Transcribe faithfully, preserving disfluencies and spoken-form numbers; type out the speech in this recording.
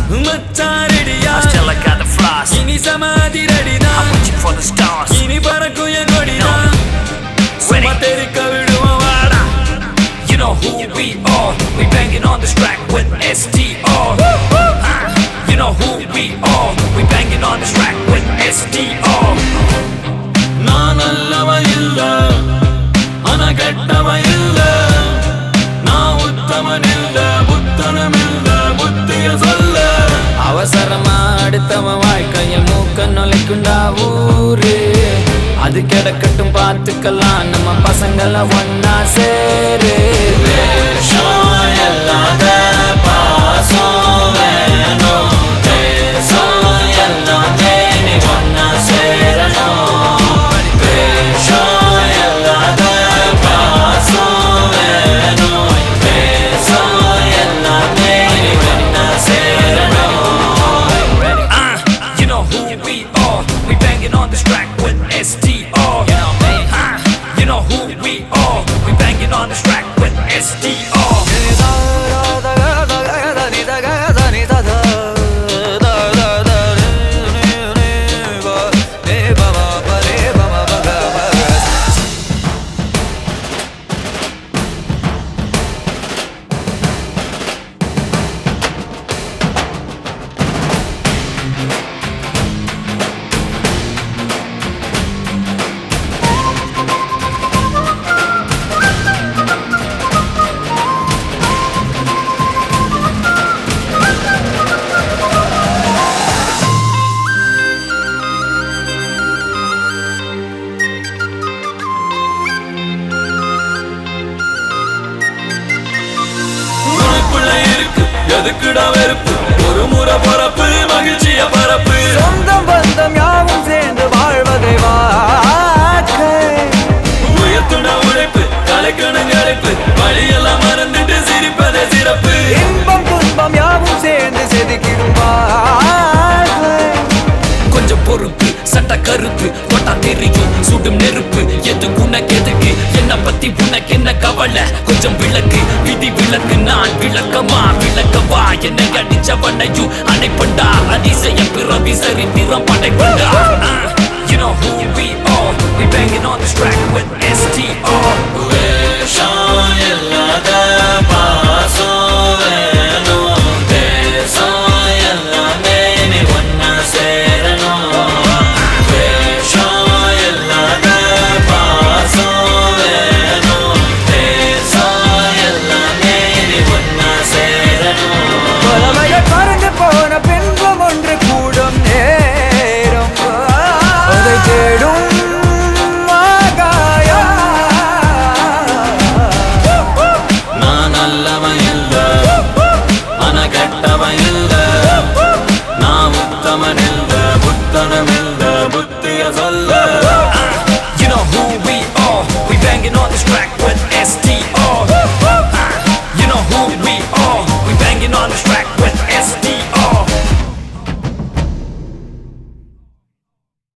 மச்சாரடியா Still I got the flaws. இனி சமாதி ரெடிதா I'm reaching for the stars. இனி பறக்கும் என் கொடிதா சும்மா தெரிக்க விடுவோம் வாடா. You know who we are. We banging on this track with S T R. Uh, you know who we are. We banging on this track with S T R. நான் நல்லவன் இல்ல ஆனா கெட்டவன் இல்ல நான் உத்தமன் இல்ல புத்தனம் இல்ல புத்திய சொல்ல அவசரமா அடுத்தவன் வாழ்க்கைய மூக்க நுழைக்குண்டா ஊரு அது கிடக்கட்டும் பார்த்துக்கலாம் நம்ம பசங்கள ஒன்னா சேரு வேஷம் இல்லாத பாசம் வேணும் தேசம் எல்லாமே நீ ஒன்னா சேரணும் வேஷம் இல்லாத பாசம் வேணும் தேசம் எல்லாமே நீ ஒன்னா சேரணும். Uh, you know who we are. We banging on this track with S T R. You know, uh, you know who we are. We banging on this track with S T R. எதுக்குடா வெறுப்பு ஒரு முறை பரப்பு மகிழ்ச்சிய பரப்பு சொந்தம் பந்தம் யாவும் சேர்ந்து வாழ்வதை வாழ்க்கை உயர்த்துட உழைப்பு கலைக்கணும் களைப்பு வழியெல்லாம் மறந்துட்டு சிரிப்பதே சிறப்பு இன்பம் துன்பம் யாவும் சேர்ந்து செதுக்கிடும் வாழ்க்கை கொஞ்சம் பொறுப்பு சட்ட கருப்பு ஒட்டா தெரியும் சுடும் நெருப்பு எது உனக்கு எதுக்கு என்ன பத்தி உனக்கு என்ன கவலை கொஞ்சம் விளக்கு விதி விளக்கு நான் விளக்கமா விளக்கவா என்னை அடிச்சவனையும் அணைப்பண்டா அதிசய பிறவி சரித்திரம் படைப்பண்டா. You know who we are. We banging on this track with S T R. வேஷம் இல்லாத பாசம் வேணும் தேசம் எல்லாமே நீ ஒன்னா சேரணும் வேஷம் இல்லாத பாசம் வேணும் தேசம் எல்லாமே நீ ஒன்னா சேரணும். பழமைகள் மறந்து போன பின்பம் ஒன்று கூடும் நேரம் அதை தேடும் ஆகாயம். நான் நல்லவன் இல்ல ஆனா கெட்டவன் இல்ல நான் உத்தமன் இல்ல புத்தனம் இல்ல புத்திய சொல்ல You know who we are. We banging on this track